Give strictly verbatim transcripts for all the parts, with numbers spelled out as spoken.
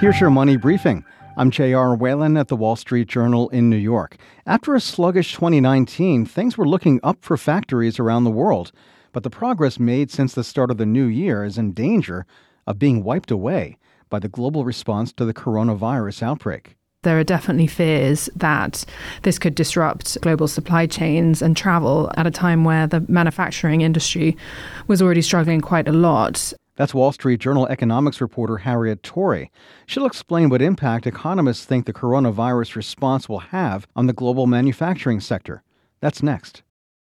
Here's your money briefing. I'm J R. Whalen at the Wall Street Journal in New York. After a sluggish twenty nineteen, things were looking up for factories around the world. But the progress made since the start of the new year is in danger of being wiped away by the global response to the coronavirus outbreak. There are definitely fears that this could disrupt global supply chains and travel at a time where the manufacturing industry was already struggling quite a lot. That's Wall Street Journal economics reporter Harriet Torrey. She'll explain what impact economists think the coronavirus response will have on the global manufacturing sector. That's next.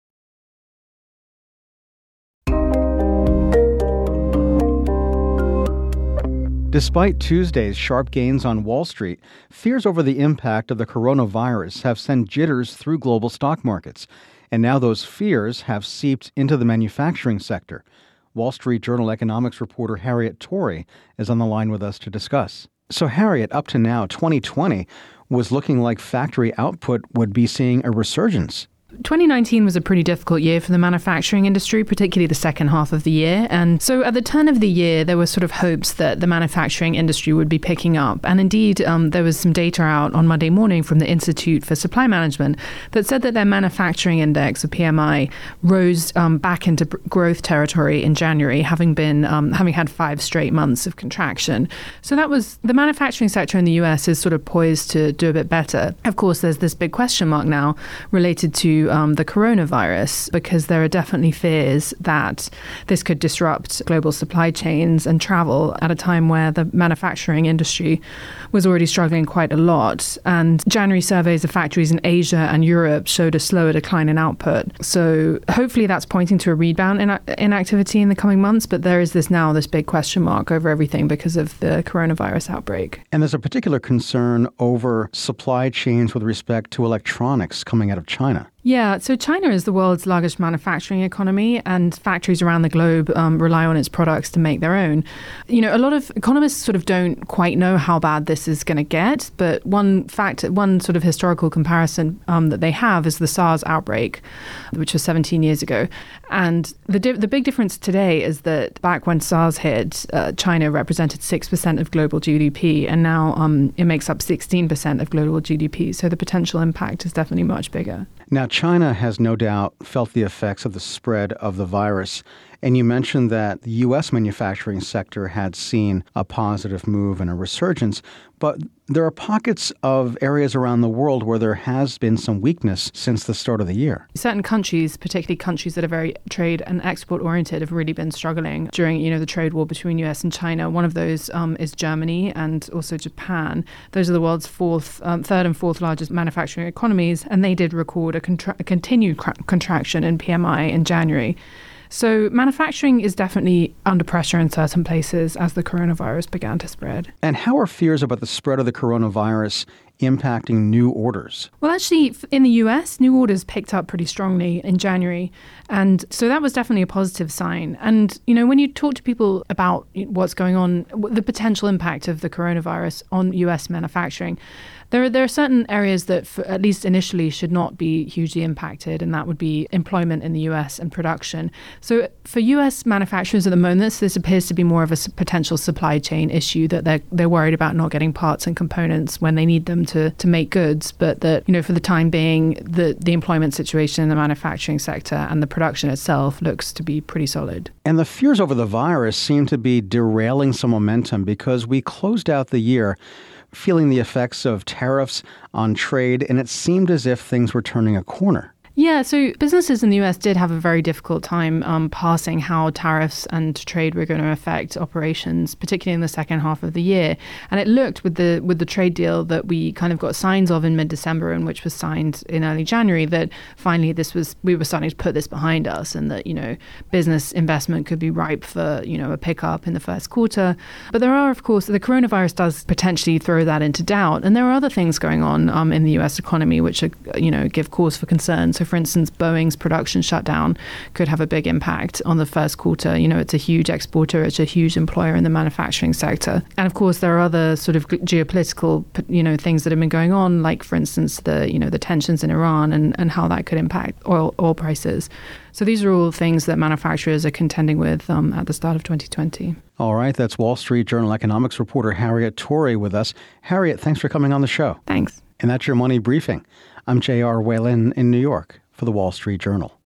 Despite Tuesday's sharp gains on Wall Street, fears over the impact of the coronavirus have sent jitters through global stock markets. And now those fears have seeped into the manufacturing sector. Wall Street Journal economics reporter Harriet Torrey is on the line with us to discuss. So Harriet, up to now, twenty twenty was looking like factory output would be seeing a resurgence. twenty nineteen was a pretty difficult year for the manufacturing industry, particularly the second half of the year. And so at the turn of the year, there were sort of hopes that the manufacturing industry would be picking up. And indeed, um, there was some data out on Monday morning from the Institute for Supply Management that said that their manufacturing index, or P M I, rose um, back into growth territory in January, having been um, having had five straight months of contraction. So that was the manufacturing sector in the U S is sort of poised to do a bit better. Of course, there's this big question mark now related to Um, the coronavirus, because there are definitely fears that this could disrupt global supply chains and travel at a time where the manufacturing industry was already struggling quite a lot. And January surveys of factories in Asia and Europe showed a slower decline in output. So hopefully that's pointing to a rebound in, in activity in the coming months. But there is this now this big question mark over everything because of the coronavirus outbreak. And there's a particular concern over supply chains with respect to electronics coming out of China. Yeah, so China is the world's largest manufacturing economy, and factories around the globe um, rely on its products to make their own. You know, a lot of economists sort of don't quite know how bad this is going to get, but one fact, one sort of historical comparison um, that they have is the SARS outbreak, which was seventeen years ago. And the di- the big difference today is that back when SARS hit, uh, China represented six percent of global G D P, and now um, it makes up sixteen percent of global G D P. So the potential impact is definitely much bigger. Now, China has no doubt felt the effects of the spread of the virus. And you mentioned that the U S manufacturing sector had seen a positive move and a resurgence. But there are pockets of areas around the world where there has been some weakness since the start of the year. Certain countries, particularly countries that are very trade and export oriented, have really been struggling during, you know, the trade war between U S and China. One of those um, is Germany and also Japan. Those are the world's fourth, um, third and fourth largest manufacturing economies, and they did record a, contra- a continued cra- contraction in P M I in January. So manufacturing is definitely under pressure in certain places as the coronavirus began to spread. And how are fears about the spread of the coronavirus impacting new orders? Well, actually, in the U S, new orders picked up pretty strongly in January. And so that was definitely a positive sign. And, you know, when you talk to people about what's going on, the potential impact of the coronavirus on U S manufacturing, There are, there are certain areas that, for, at least initially, should not be hugely impacted, and that would be employment in the U S and production. So for U S manufacturers at the moment, this, this appears to be more of a potential supply chain issue, that they're, they're worried about not getting parts and components when they need them to, to make goods, but that, you know, for the time being, the, the employment situation in the manufacturing sector and the production itself looks to be pretty solid. And the fears over the virus seem to be derailing some momentum, because we closed out the year feeling the effects of tariffs on trade, and it seemed as if things were turning a corner. Yeah, so businesses in the U S did have a very difficult time um, passing how tariffs and trade were going to affect operations, particularly in the second half of the year. And it looked with the with the trade deal that we kind of got signs of in mid-December, and which was signed in early January, that finally this was we were starting to put this behind us, and that, you know, business investment could be ripe for, you know, a pickup in the first quarter. But there are, of course, the coronavirus does potentially throw that into doubt, and there are other things going on um, in the U S economy which are, you know, give cause for concern. So So, for instance, Boeing's production shutdown could have a big impact on the first quarter. You know, it's a huge exporter, it's a huge employer in the manufacturing sector. And of course, there are other sort of geopolitical, you know, things that have been going on, like, for instance, the, you know, the tensions in Iran and, and how that could impact oil, oil prices. So these are all things that manufacturers are contending with um, at the start of twenty twenty. All right. That's Wall Street Journal economics reporter Harriet Torrey with us. Harriet, thanks for coming on the show. Thanks. And that's your Money Briefing. I'm J R. Whalen in New York for the Wall Street Journal.